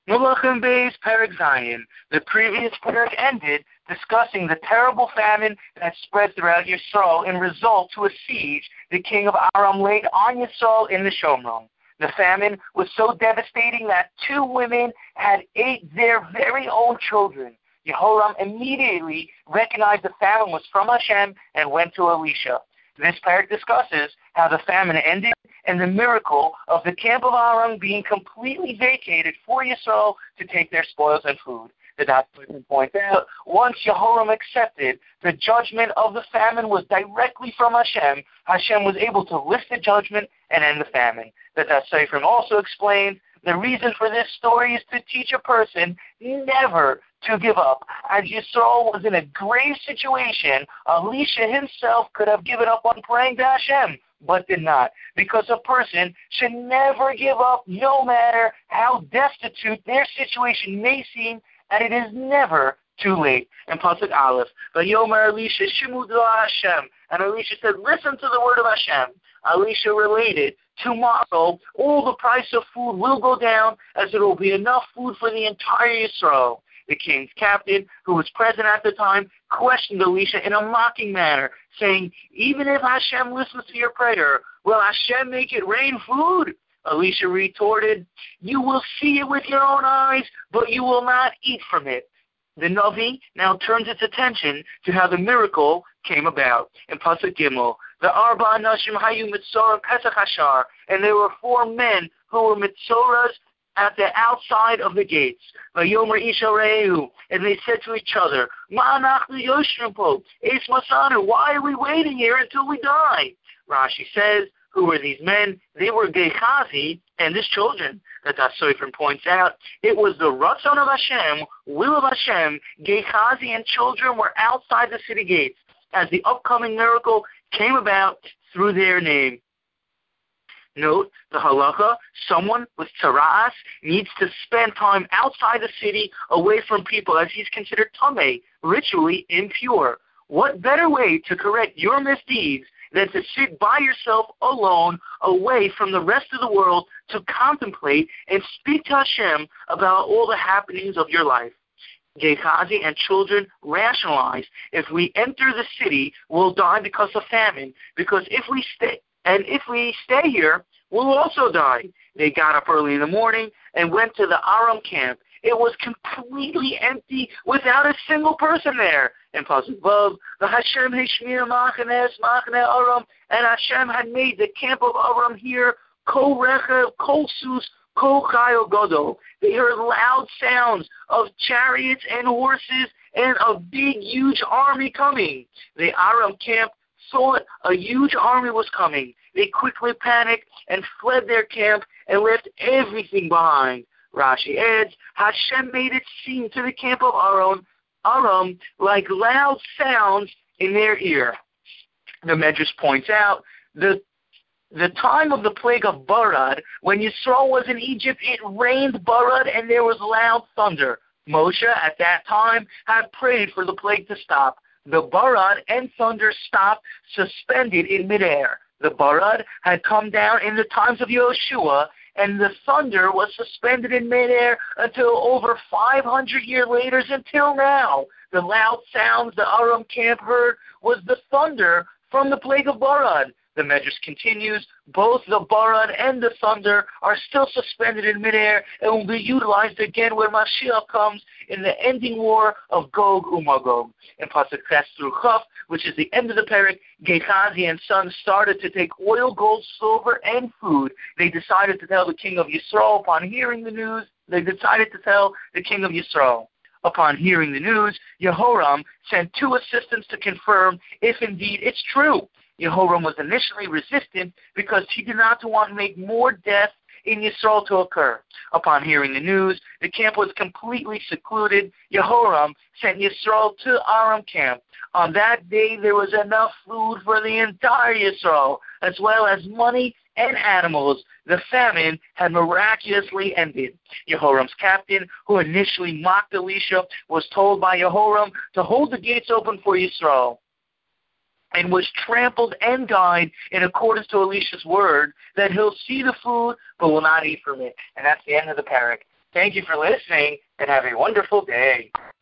Melachim Beis Perek Zion. The previous perek ended discussing the terrible famine that spread throughout Yisrael in result to a siege the king of Aram laid on Yisrael in the Shomron. The famine was so devastating that 2 women had ate their very own children. Yehoram immediately recognized the famine was from Hashem and went to Elisha. This perek discusses how the famine ended and the miracle of the camp of Aram being completely vacated for Yisrael to take their spoils and food. The doctor points out, once Yehoram accepted the judgment of the famine was directly from Hashem, Hashem was able to lift the judgment and end the famine. The Sefer also explains the reason for this story is to teach a person never to give up. As Yisrael was in a grave situation, Elisha himself could have given up on praying to Hashem, but did not, because a person should never give up no matter how destitute their situation may seem, and it is never too late. And Pasuk Aleph, Vayomer Elisha Shimu Dvar Hashem, and Elisha said, listen to the word of Hashem. Elisha related, tomorrow all the price of food will go down, as there will be enough food for the entire Yisrael. The king's captain, who was present at the time, questioned Elisha in a mocking manner, saying, even if Hashem listens to your prayer, will Hashem make it rain food? Elisha retorted, you will see it with your own eyes, but you will not eat from it. The Navi now turns its attention to how the miracle came about. In Pasuk Gimel, the Arba Anashim Hayu Mitzorah Pesach Hashar, and there were 4 men who were Mitzoras at the outside of the gates. Vayomer Isha Re'ehu, and they said to each other, Ma anachnu yoshrim po, Eis Masanu, why are we waiting here until we die? Rashi says, who were these men? They were Gehazi and his children. That Sofer points out, it was the Ratzon of Hashem, will of Hashem, Gehazi and children were outside the city gates, as the upcoming miracle came about through their name. Note the halacha, someone with tzara'as needs to spend time outside the city away from people as he's considered tameh, ritually impure. What better way to correct your misdeeds than to sit by yourself alone away from the rest of the world to contemplate and speak to Hashem about all the happenings of your life. Gehazi and children rationalized, if we enter the city, we'll die because of famine, because if we stay here, we'll also die. They got up early in the morning and went to the Aram camp. It was completely empty without a single person there. And Pasuk Vav, the Hashem Hishmir Machanes Machane Aram, and Hashem had made the camp of Aram here, Kol Rechev, Kol Sus, Kol Chayo Godo. They heard loud sounds of chariots and horses and a big, huge army coming. The Aram camp thought a huge army was coming. They quickly panicked and fled their camp and left everything behind. Rashi adds, Hashem made it seem to the camp of Aram like loud sounds in their ear. The Medrash points out the time of the plague of Barad, when Yisrael was in Egypt, it rained Barad and there was loud thunder. Moshe at that time had prayed for the plague to stop. The Barad and thunder stopped, suspended in midair. The Barad had come down in the times of Yoshua, and the thunder was suspended in midair until over 500 years later, until now. The loud sounds the Aram camp heard was the thunder from the plague of Barad. The Medrash continues, both the Barad and the thunder are still suspended in midair and will be utilized again when Mashiach comes in the ending war of Gog uMagog. In Pasuk Ches through Chaf, which is the end of the perek, Gehazi and sons started to take oil, gold, silver, and food. They decided to tell the king of Yisrael upon hearing the news. Upon hearing the news, Yehoram sent 2 assistants to confirm if indeed it's true. Yehoram was initially resistant because he did not want to make more death in Yisrael to occur. Upon hearing the news, the camp was completely secluded. Yehoram sent Yisrael to Aram camp. On that day, there was enough food for the entire Yisrael, as well as money and animals. The famine had miraculously ended. Yehoram's captain, who initially mocked Elisha, was told by Yehoram to hold the gates open for Yisrael, and was trampled and died in accordance to Elisha's word, that he'll see the food but will not eat from it. And that's the end of the perek. Thank you for listening, and have a wonderful day.